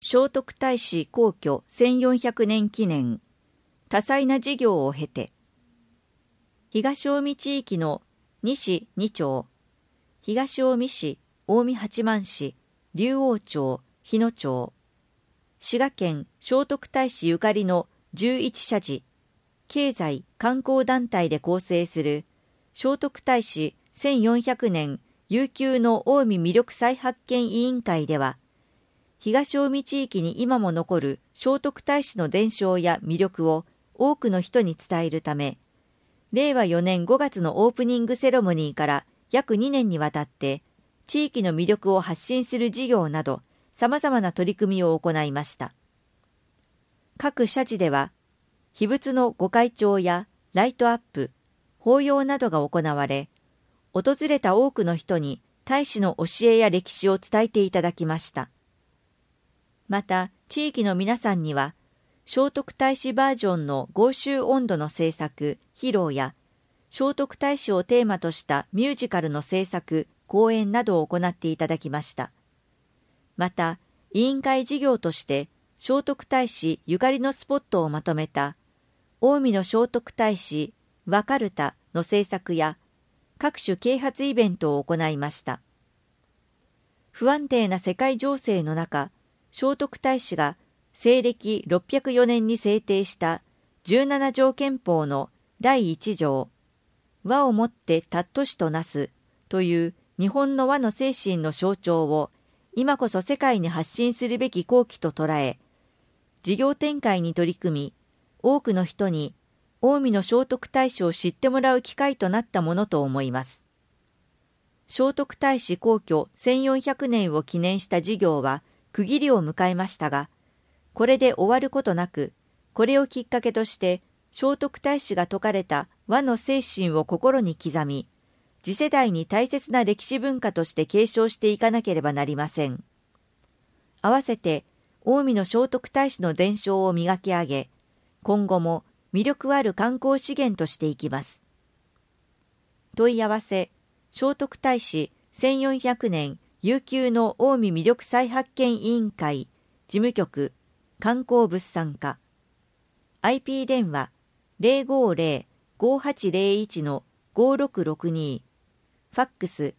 聖徳太子皇居1400年記念、多彩な事業を経て、東近江地域の西2町、東近江市、近江八幡市、龍王町、日野町、滋賀県聖徳太子ゆかりの11社寺、経済観光団体で構成する聖徳太子1400年悠久の近江魅力再発見委員会では、東近江地域に今も残る聖徳太子の伝承や魅力を多くの人に伝えるため、令和4年5月のオープニングセレモニーから約2年にわたって地域の魅力を発信する事業など様々な取り組みを行いました。各社寺では秘仏の御開帳やライトアップ、法要などが行われ、訪れた多くの人に太子の教えや歴史を伝えていただきました。また地域の皆さんには聖徳太子バージョンの豪州音頭の制作・披露や、聖徳太子をテーマとしたミュージカルの制作・公演などを行っていただきました。また、委員会事業として、聖徳太子ゆかりのスポットをまとめた、近江の聖徳太子和かるたの制作や、各種啓発イベントを行いました。不安定な世界情勢の中、聖徳太子が西暦604年に制定した17条憲法の第1条、和をもって貴しとなすという日本の和の精神の象徴を今こそ世界に発信するべき好機と捉え、事業展開に取り組み、多くの人に近江の聖徳太子を知ってもらう機会となったものと思います。聖徳太子皇居1400年を記念した事業は区切りを迎えましたが、これで終わることなく、これをきっかけとして聖徳太子が説かれた和の精神を心に刻み、次世代に大切な歴史文化として継承していかなければなりません。合わせて近江の聖徳太子の伝承を磨き上げ、今後も魅力ある観光資源としていきます。問い合わせ、聖徳太子1400年悠久の近江魅力再発見委員会事務局観光物産課、 IP 電話 050-5801-5662、 ファックス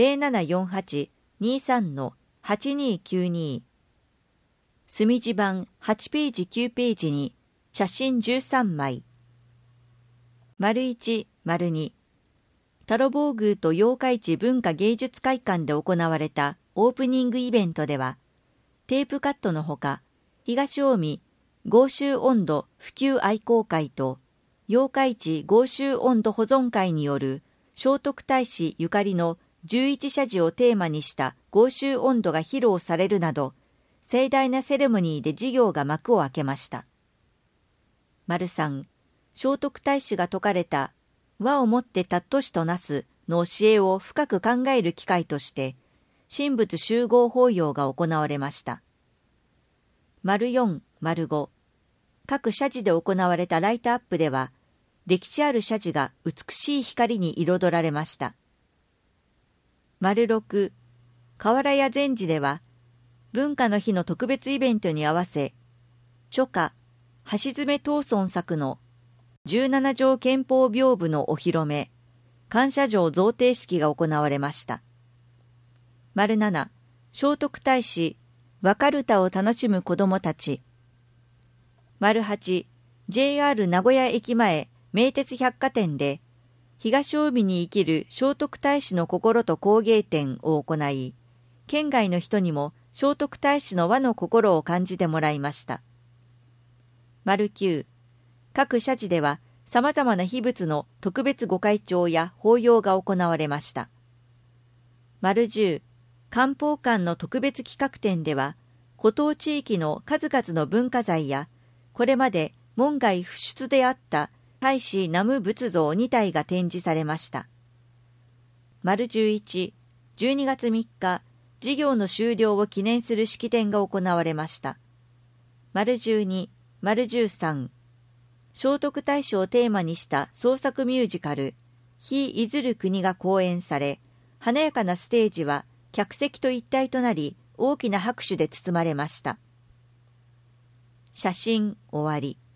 0748-23-8292、 墨字版8ページ9ページに写真13枚。1、2、太郎坊宮と八日市文化芸術会館で行われたオープニングイベントでは、テープカットのほか、東近江豪州音頭普及愛好会と八日市豪州音頭保存会による聖徳太子ゆかりの11社寺をテーマにした豪州音頭が披露されるなど、盛大なセレモニーで事業が幕を開けました。3、聖徳太子が説かれた和をもって貴しとなすの教えを深く考える機会として、神仏集合法要が行われました。4、5、各社寺で行われたライトアップでは、歴史ある社寺が美しい光に彩られました。6、河原屋禅寺では、文化の日の特別イベントに合わせ、書家橋爪東村作の17条憲法屏風のお披露目、感謝状贈呈式が行われました。7、聖徳太子和かるたを楽しむ子どもたち。8、JR 名古屋駅前名鉄百貨店で東近江に生きる聖徳太子の心と工芸展を行い、県外の人にも聖徳太子の和の心を感じてもらいました。9、各社寺では様々な秘仏の特別御開帳や法要が行われました。10、漢方館の特別企画展では、古島地域の数々の文化財や、これまで門外不出であった太子南無仏像2体が展示されました。11、12月3日、事業の終了を記念する式典が行われました。12、13、聖徳太子をテーマにした創作ミュージカル、日出ずる国が公演され、華やかなステージは客席と一体となり、大きな拍手で包まれました。 写真終わり。